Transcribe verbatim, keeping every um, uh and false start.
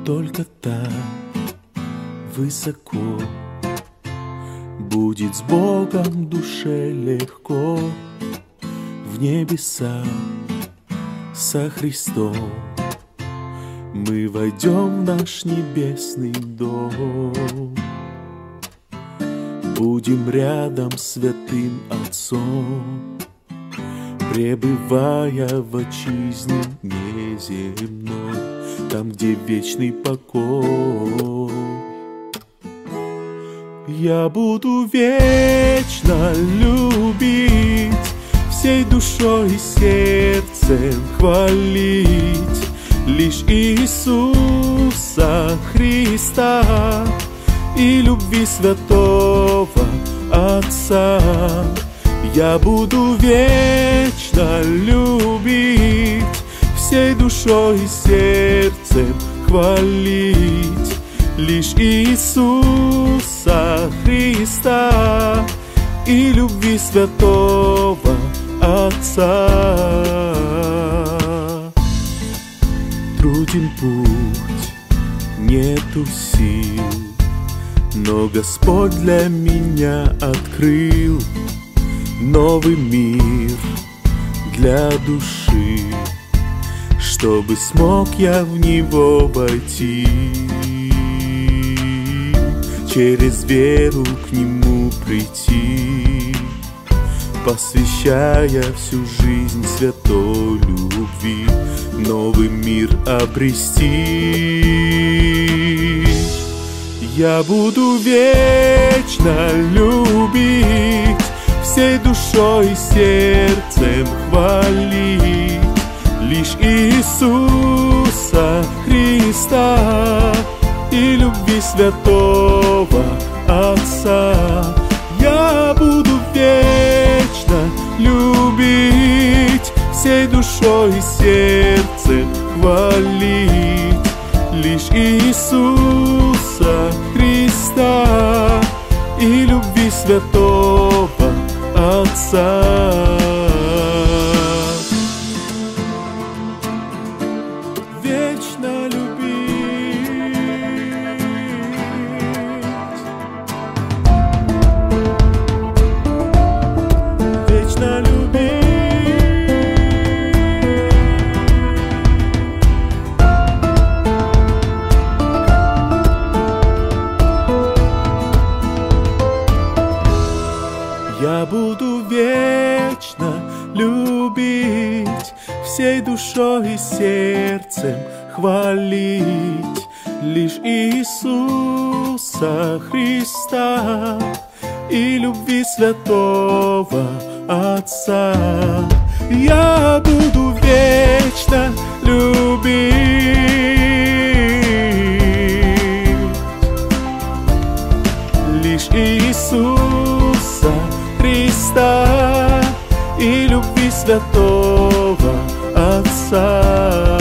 только там, высоко, будет с Богом душе легко. В небеса со Христом мы войдем в наш небесный дом. Будем рядом с святым Отцом, пребывая в отчизне неземной, там, где вечный покой. Я буду вечно любить, всей душой и сердцем хвалить лишь Иисуса Христа и любви святого Отца. Я буду вечно любить, всей душой и сердцем хвалить лишь Иисуса Христа и любви святого Отца. Труден путь, нету сил, но Господь для меня открыл новый мир для души, чтобы смог я в него войти, через веру к нему прийти, посвящая всю жизнь святой любви, новый мир обрести. Я буду вечно любить, всей душой и сердцем хвалить лишь Иисуса Христа и любви святого Отца. Я буду вечно любить, всей душой и сердцем хвалить лишь Иисуса Христа и любви святого Отца. Вечно любить, вечно любить. Я буду вечно любить, всей душой и сердцем хвалить лишь Иисуса Христа и любви святого Отца. Я буду вечно любить лишь Иисуса Христа и любви святого Отца.